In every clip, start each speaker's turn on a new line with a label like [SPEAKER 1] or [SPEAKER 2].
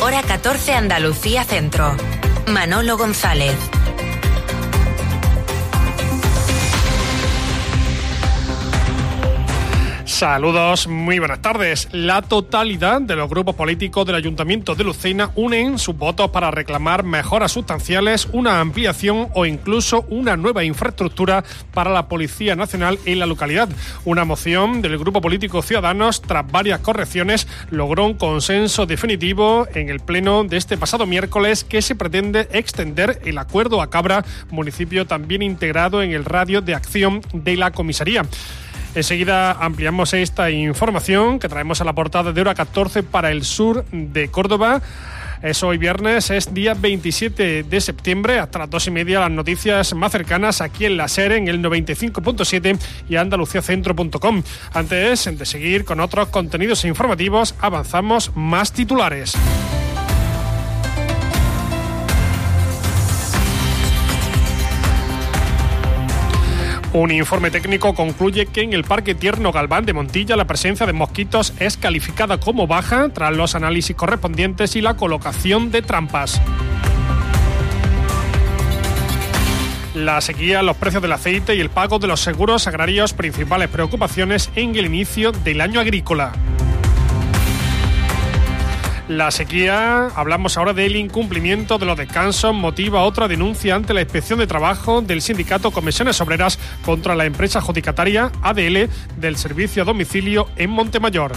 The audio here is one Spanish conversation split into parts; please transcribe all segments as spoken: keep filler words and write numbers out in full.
[SPEAKER 1] Hora catorce Andalucía Centro. Manolo González.
[SPEAKER 2] Saludos, muy buenas tardes. La totalidad de los grupos políticos del Ayuntamiento de Lucena unen sus votos para reclamar mejoras sustanciales, una ampliación o incluso una nueva infraestructura para la Policía Nacional en la localidad. Una moción del grupo político Ciudadanos, tras varias correcciones, logró un consenso definitivo en el pleno de este pasado miércoles, que se pretende extender el acuerdo a Cabra, municipio también integrado en el radio de acción de la comisaría. Enseguida ampliamos esta información que traemos a la portada de Hora catorce para el sur de Córdoba. Es hoy viernes, es día veintisiete de septiembre, hasta las dos y media las noticias más cercanas aquí en la SER, en el noventa y cinco punto siete y andaluciacentro punto com. Antes de seguir con otros contenidos informativos, avanzamos más titulares. Un informe técnico concluye que en el Parque Tierno Galván de Montilla la presencia de mosquitos es calificada como baja tras los análisis correspondientes y la colocación de trampas. La sequía, los precios del aceite y el pago de los seguros agrarios, principales preocupaciones en el inicio del año agrícola. La sequía, hablamos ahora del incumplimiento de los descansos, motiva otra denuncia ante la Inspección de Trabajo del sindicato Comisiones Obreras contra la empresa adjudicataria A D L del servicio a domicilio en Montemayor.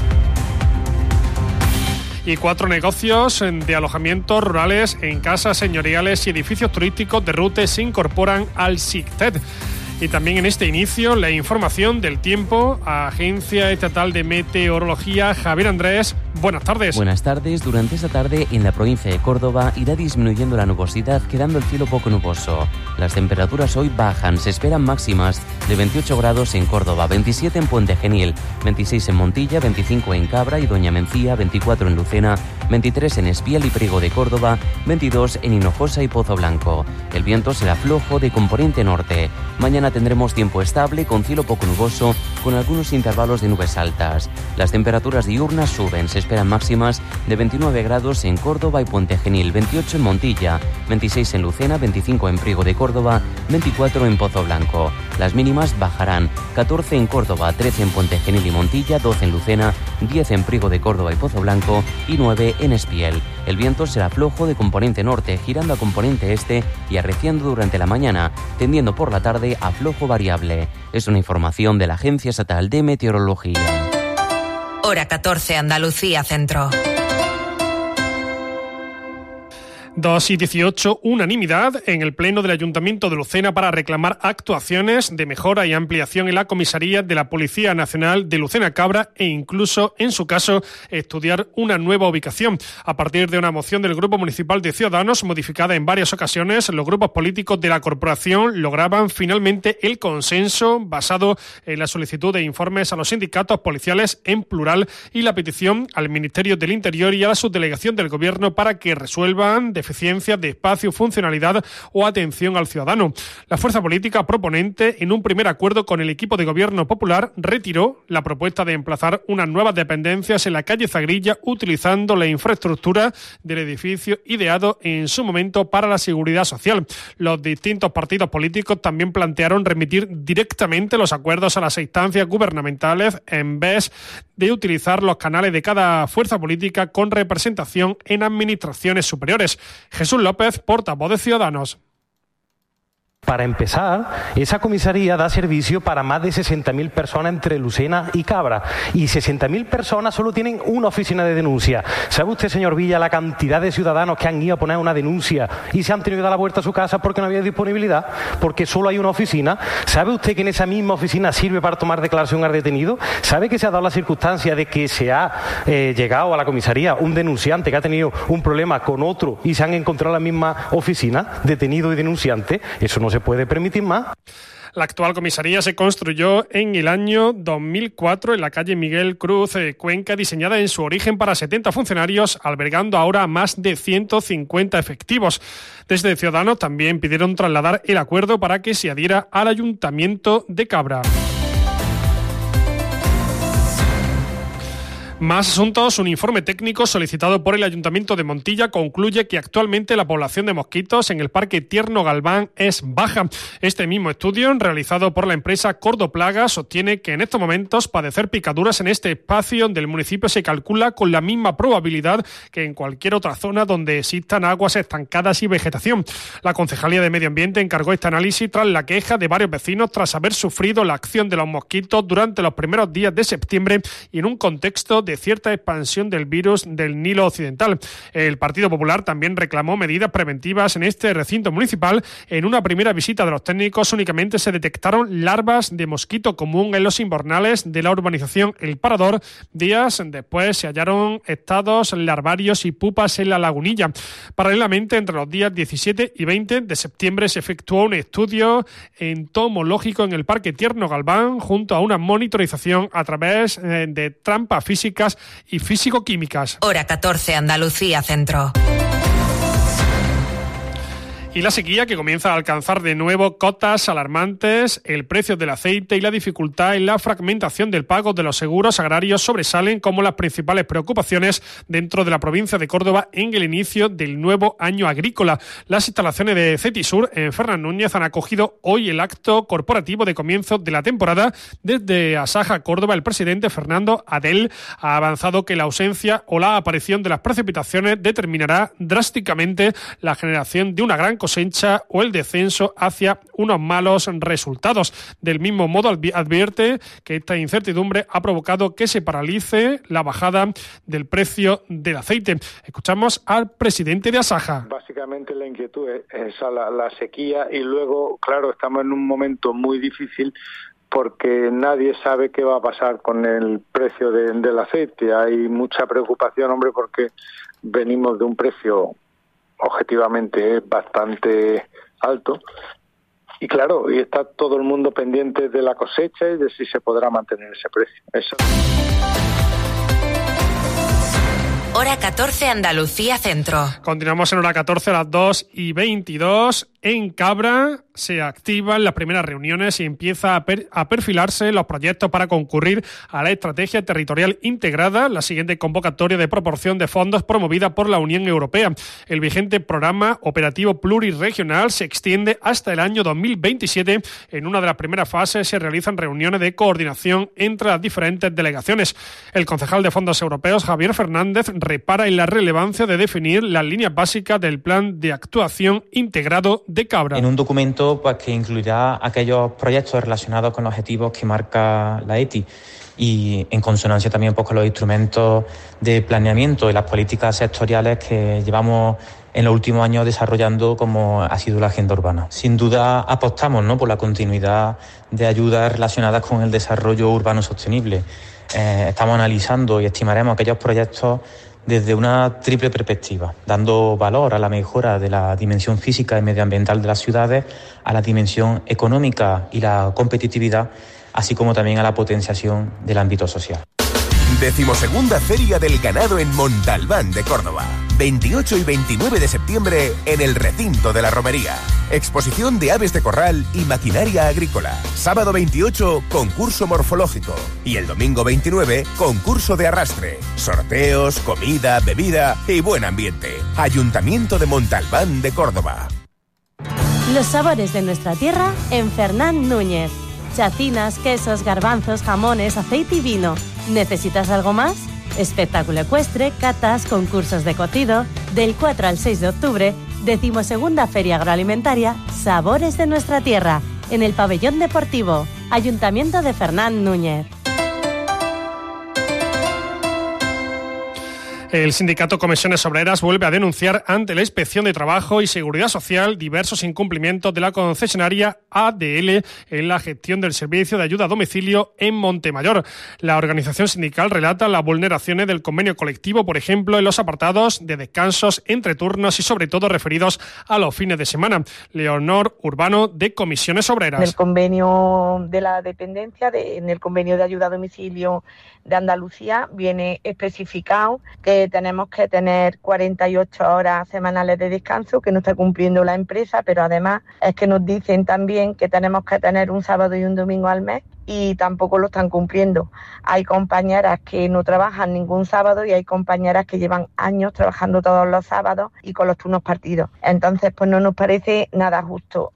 [SPEAKER 2] Y cuatro negocios de alojamientos rurales en casas señoriales y edificios turísticos de Rute se incorporan al SICTED. Y también en este inicio, la información del tiempo, Agencia Estatal de Meteorología. Javier Andrés, buenas tardes.
[SPEAKER 3] Buenas tardes. Durante esta tarde en la provincia de Córdoba irá disminuyendo la nubosidad, quedando el cielo poco nuboso. Las temperaturas hoy bajan, se esperan máximas de veintiocho grados en Córdoba, veintisiete en Puente Genil, veintiséis en Montilla, veinticinco en Cabra y Doña Mencía, veinticuatro en Lucena, veintitrés en Espiel y Priego de Córdoba, veintidós en Hinojosa y Pozo Blanco. El viento será flojo de componente norte. Mañana tendremos tiempo estable con cielo poco nuboso, con algunos intervalos de nubes altas. Las temperaturas diurnas suben, se esperan máximas de veintinueve grados en Córdoba y Puente Genil, veintiocho en Montilla, veintiséis en Lucena, veinticinco en Priego de Córdoba, veinticuatro en Pozo Blanco. Las mínimas bajarán, catorce en Córdoba, trece en Puente Genil y Montilla, doce en Lucena, diez en Priego de Córdoba y Pozo Blanco y nueve en Espiel. El viento será flojo de componente norte, girando a componente este y arreciando durante la mañana, tendiendo por la tarde a flojo variable. Es una información de la Agencia Estatal de Meteorología.
[SPEAKER 1] Hora catorce Andalucía Centro.
[SPEAKER 2] dos y dieciocho, unanimidad en el Pleno del Ayuntamiento de Lucena para reclamar actuaciones de mejora y ampliación en la comisaría de la Policía Nacional de Lucena Cabra e incluso, en su caso, estudiar una nueva ubicación. A partir de una moción del Grupo Municipal de Ciudadanos, modificada en varias ocasiones, los grupos políticos de la corporación lograban finalmente el consenso basado en la solicitud de informes a los sindicatos policiales en plural y la petición al Ministerio del Interior y a la subdelegación del Gobierno para que resuelvan de eficiencia de espacio, funcionalidad o atención al ciudadano. La fuerza política proponente, en un primer acuerdo con el equipo de gobierno popular, retiró la propuesta de emplazar unas nuevas dependencias en la calle Zagrilla utilizando la infraestructura del edificio ideado en su momento para la seguridad social. Los distintos partidos políticos también plantearon remitir directamente los acuerdos a las instancias gubernamentales en vez de utilizar los canales de cada fuerza política con representación en administraciones superiores. Jesús López, portavoz de Ciudadanos.
[SPEAKER 4] Para empezar, esa comisaría da servicio para más de sesenta mil personas entre Lucena y Cabra. Y sesenta mil personas solo tienen una oficina de denuncia. ¿Sabe usted, señor Villa, la cantidad de ciudadanos que han ido a poner una denuncia y se han tenido que dar la vuelta a su casa porque no había disponibilidad? Porque solo hay una oficina. ¿Sabe usted que en esa misma oficina sirve para tomar declaración al detenido? ¿Sabe que se ha dado la circunstancia de que se ha eh, llegado a la comisaría un denunciante que ha tenido un problema con otro y se han encontrado en la misma oficina, detenido y denunciante? Eso no se puede permitir más.
[SPEAKER 2] La actual comisaría se construyó en el año dos mil cuatro en la calle Miguel Cruz, eh, Cuenca, diseñada en su origen para setenta funcionarios, albergando ahora a más de ciento cincuenta efectivos. Desde Ciudadanos también pidieron trasladar el acuerdo para que se adhiera al Ayuntamiento de Cabra. Más asuntos. Un informe técnico solicitado por el Ayuntamiento de Montilla concluye que actualmente la población de mosquitos en el Parque Tierno Galván es baja. Este mismo estudio, realizado por la empresa Cordoplaga, sostiene que en estos momentos padecer picaduras en este espacio del municipio se calcula con la misma probabilidad que en cualquier otra zona donde existan aguas estancadas y vegetación. La Concejalía de Medio Ambiente encargó este análisis tras la queja de varios vecinos tras haber sufrido la acción de los mosquitos durante los primeros días de septiembre y en un contexto de cierta expansión del virus del Nilo Occidental. El Partido Popular también reclamó medidas preventivas en este recinto municipal. En una primera visita de los técnicos únicamente se detectaron larvas de mosquito común en los invernales de la urbanización El Parador. Días después se hallaron estados larvarios y pupas en la lagunilla. Paralelamente, entre los días diecisiete y veinte de septiembre se efectuó un estudio entomológico en el Parque Tierno Galván junto a una monitorización a través de trampas físicas y físico-químicas.
[SPEAKER 1] Hora catorce, Andalucía Centro.
[SPEAKER 2] Y la sequía, que comienza a alcanzar de nuevo cotas alarmantes, el precio del aceite y la dificultad en la fragmentación del pago de los seguros agrarios sobresalen como las principales preocupaciones dentro de la provincia de Córdoba en el inicio del nuevo año agrícola. Las instalaciones de Cetisur en Fernán Núñez han acogido hoy el acto corporativo de comienzo de la temporada. Desde Asaja Córdoba, el presidente Fernando Adel ha avanzado que la ausencia o la aparición de las precipitaciones determinará drásticamente la generación de una gran cosecha o el descenso hacia unos malos resultados. Del mismo modo, advierte que esta incertidumbre ha provocado que se paralice la bajada del precio del aceite. Escuchamos al presidente de Asaja.
[SPEAKER 5] Básicamente la inquietud es esa, la, la sequía, y luego, claro, estamos en un momento muy difícil porque nadie sabe qué va a pasar con el precio de, del aceite. Hay mucha preocupación, hombre, porque venimos de un precio objetivamente es bastante alto y claro, y está todo el mundo pendiente de la cosecha y de si se podrá mantener ese precio. Eso.
[SPEAKER 1] Hora catorce, Andalucía Centro.
[SPEAKER 2] Continuamos en hora catorce a las dos y veintidós. En Cabra se activan las primeras reuniones y empieza a, per- a perfilarse los proyectos para concurrir a la Estrategia Territorial Integrada, la siguiente convocatoria de proporción de fondos promovida por la Unión Europea. El vigente programa operativo plurirregional se extiende hasta el año dos mil veintisiete. En una de las primeras fases se realizan reuniones de coordinación entre las diferentes delegaciones. El concejal de Fondos Europeos, Javier Fernández, repara en la relevancia de definir las líneas básicas del Plan de Actuación Integrado de Cabra.
[SPEAKER 6] En un documento pues, que incluirá aquellos proyectos relacionados con los objetivos que marca la E T I y en consonancia también pues, con los instrumentos de planeamiento y las políticas sectoriales que llevamos en los últimos años desarrollando como ha sido la agenda urbana. Sin duda apostamos, ¿no?, por la continuidad de ayudas relacionadas con el desarrollo urbano sostenible. Eh, estamos analizando y estimaremos aquellos proyectos desde una triple perspectiva, dando valor a la mejora de la dimensión física y medioambiental de las ciudades, a la dimensión económica y la competitividad, así como también a la potenciación del ámbito social.
[SPEAKER 7] Decimosegunda Feria del Ganado en Montalbán de Córdoba. veintiocho y veintinueve de septiembre en el recinto de la Romería. Exposición de aves de corral y maquinaria agrícola. Sábado veintiocho, concurso morfológico. Y el domingo veintinueve, concurso de arrastre. Sorteos, comida, bebida y buen ambiente. Ayuntamiento de Montalbán de Córdoba.
[SPEAKER 8] Los sabores de nuestra tierra en Fernán Núñez. Chacinas, quesos, garbanzos, jamones, aceite y vino. ¿Necesitas algo más? Espectáculo ecuestre, catas, concursos de cocido. Del cuatro al seis de octubre, decimosegunda Feria Agroalimentaria Sabores de nuestra Tierra, en el Pabellón Deportivo, Ayuntamiento de Fernán Núñez.
[SPEAKER 2] El sindicato Comisiones Obreras vuelve a denunciar ante la Inspección de Trabajo y Seguridad Social diversos incumplimientos de la concesionaria A D L en la gestión del servicio de ayuda a domicilio en Montemayor. La organización sindical relata las vulneraciones del convenio colectivo, por ejemplo, en los apartados de descansos entre turnos y sobre todo referidos a los fines de semana. Leonor Urbano, de Comisiones Obreras.
[SPEAKER 9] En el convenio de la dependencia, de, en el convenio de ayuda a domicilio de Andalucía, viene especificado que que tenemos que tener cuarenta y ocho horas semanales de descanso, que no está cumpliendo la empresa, pero además es que nos dicen también que tenemos que tener un sábado y un domingo al mes y tampoco lo están cumpliendo. Hay compañeras que no trabajan ningún sábado y hay compañeras que llevan años trabajando todos los sábados y con los turnos partidos. Entonces, pues no nos parece nada justo.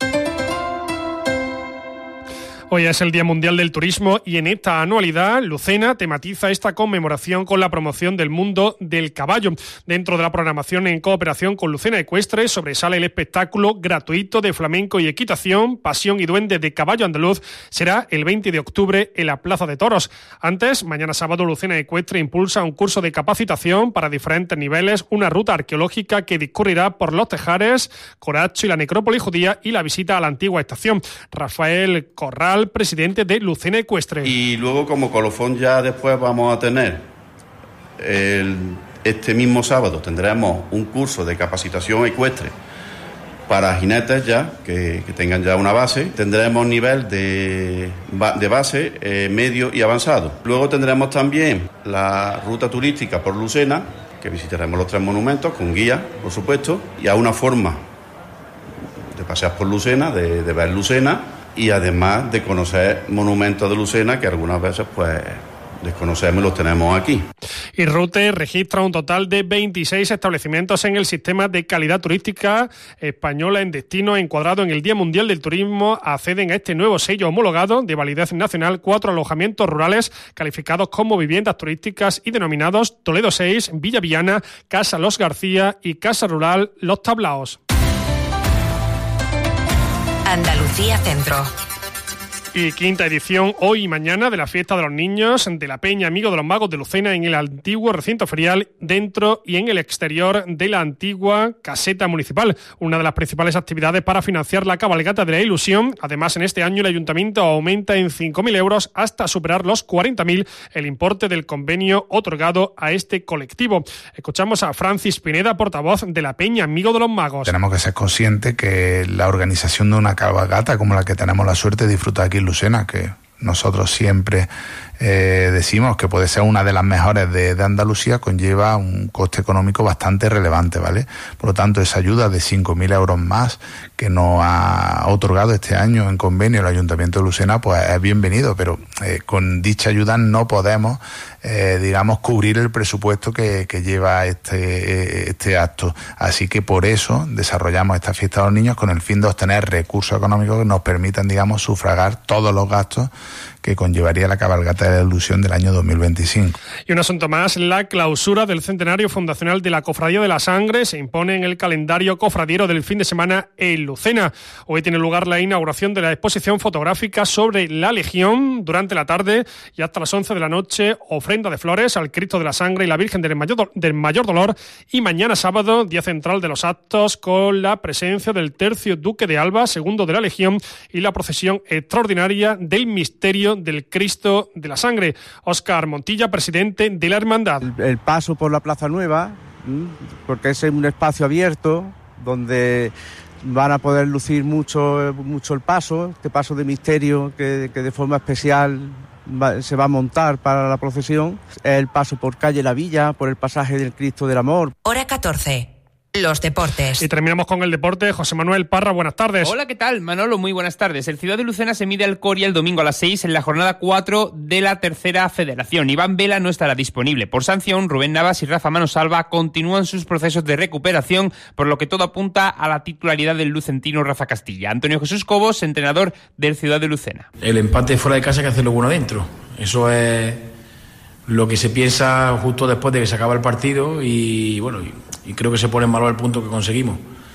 [SPEAKER 2] Hoy es el Día Mundial del Turismo y en esta anualidad Lucena tematiza esta conmemoración con la promoción del mundo del caballo. Dentro de la programación en cooperación con Lucena Ecuestre sobresale el espectáculo gratuito de flamenco y equitación Pasión y Duende de Caballo Andaluz. Será el veinte de octubre en la Plaza de Toros. Antes, mañana sábado, Lucena Ecuestre impulsa un curso de capacitación para diferentes niveles, una ruta arqueológica que discurrirá por los Tejares, Coracho y la necrópolis judía y la visita a la antigua estación. Rafael Corral, presidente de Lucena Ecuestre.
[SPEAKER 10] Y luego, como colofón, ya después vamos a tener el, este mismo sábado tendremos un curso de capacitación ecuestre para jinetes ya que, que tengan ya una base. Tendremos nivel de, de base eh, medio y avanzado. Luego tendremos también la ruta turística por Lucena, que visitaremos los tres monumentos con guía, por supuesto, y a una forma de pasear por Lucena, de, de ver Lucena, y además de conocer monumentos de Lucena que algunas veces pues desconocemos y los tenemos aquí.
[SPEAKER 2] Y Rute registra un total de veintiséis establecimientos en el sistema de calidad turística española en destino encuadrado en el Día Mundial del Turismo. Acceden a este nuevo sello homologado de validez nacional cuatro alojamientos rurales calificados como viviendas turísticas y denominados Toledo seis, Villa Viana, Casa Los García y Casa Rural Los Tablaos.
[SPEAKER 1] Andalucía Centro.
[SPEAKER 2] Y quinta edición hoy y mañana de la Fiesta de los Niños de la Peña Amigo de los Magos de Lucena en el antiguo recinto ferial, dentro y en el exterior de la antigua caseta municipal. Una de las principales actividades para financiar la cabalgata de la ilusión. Además, en este año el ayuntamiento aumenta en cinco mil euros hasta superar los cuarenta mil el importe del convenio otorgado a este colectivo. Escuchamos a Francis Pineda, portavoz de la Peña Amigo de los Magos.
[SPEAKER 11] Tenemos que ser conscientes que la organización de una cabalgata como la que tenemos la suerte de disfrutar aquí en Lucena, que nosotros siempre eh, decimos que puede ser una de las mejores de, de Andalucía, conlleva un coste económico bastante relevante, ¿vale? Por lo tanto, esa ayuda de cinco mil euros más que nos ha otorgado este año en convenio el Ayuntamiento de Lucena, pues es bienvenido, pero eh, con dicha ayuda no podemos, eh, digamos, cubrir el presupuesto que, que lleva este, este acto. Así que por eso desarrollamos esta fiesta de los niños con el fin de obtener recursos económicos que nos permitan, digamos, sufragar todos los gastos que conllevaría la cabalgata de la ilusión del año dos mil veinticinco.
[SPEAKER 2] Y un asunto más, la clausura del centenario fundacional de la Cofradía de la Sangre se impone en el calendario cofradiero del fin de semana en Lucena. Hoy tiene lugar la inauguración de la exposición fotográfica sobre la Legión durante la tarde y hasta las once de la noche, ofrenda de flores al Cristo de la Sangre y la Virgen del Mayor, del Mayor Dolor, y mañana sábado, día central de los actos, con la presencia del tercio Duque de Alba, segundo de la Legión, y la procesión extraordinaria del misterio del Cristo de la Sangre. Óscar Montilla, presidente de la Hermandad.
[SPEAKER 12] El, el paso por la Plaza Nueva, porque es un espacio abierto donde van a poder lucir mucho, mucho el paso, este paso de misterio que, que de forma especial va, se va a montar para la procesión. El paso por calle La Villa, por el pasaje del Cristo del Amor.
[SPEAKER 1] Hora catorce. Los deportes.
[SPEAKER 2] Y terminamos con el deporte. José Manuel Parra, buenas tardes.
[SPEAKER 13] Hola, ¿qué tal? Manolo, muy buenas tardes. El Ciudad de Lucena se mide al Coria el domingo a las seis en la jornada cuatro de la tercera federación. Iván Vela no estará disponible por sanción. Rubén Navas y Rafa Manosalva continúan sus procesos de recuperación, por lo que todo apunta a la titularidad del lucentino Rafa Castilla. Antonio Jesús Cobos, entrenador del Ciudad de Lucena.
[SPEAKER 14] El empate fuera de casa hay que hacerlo bueno adentro. Eso es lo que se piensa justo después de que se acaba el partido y bueno, y, y creo que se pone en valor el punto que conseguimos.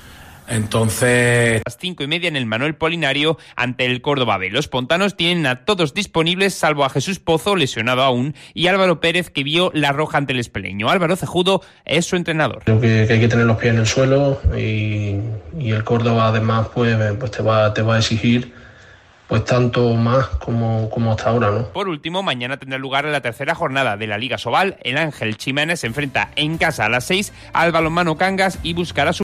[SPEAKER 14] Entonces...
[SPEAKER 13] A las cinco y media en el Manuel Polinario ante el Córdoba B. Los pontanos tienen a todos disponibles, salvo a Jesús Pozo, lesionado aún, y Álvaro Pérez, que vio la roja ante el Espeleño. Álvaro Cejudo es su entrenador.
[SPEAKER 15] Creo que, que hay que tener los pies en el suelo y, y el Córdoba además pues, pues te va, te va a exigir pues tanto más como, como hasta ahora, ¿no?
[SPEAKER 13] Por último, mañana tendrá lugar la tercera jornada de la Liga Sobal. El Ángel Chiménez se enfrenta en casa a las seis al Balonmano Cangas y buscará su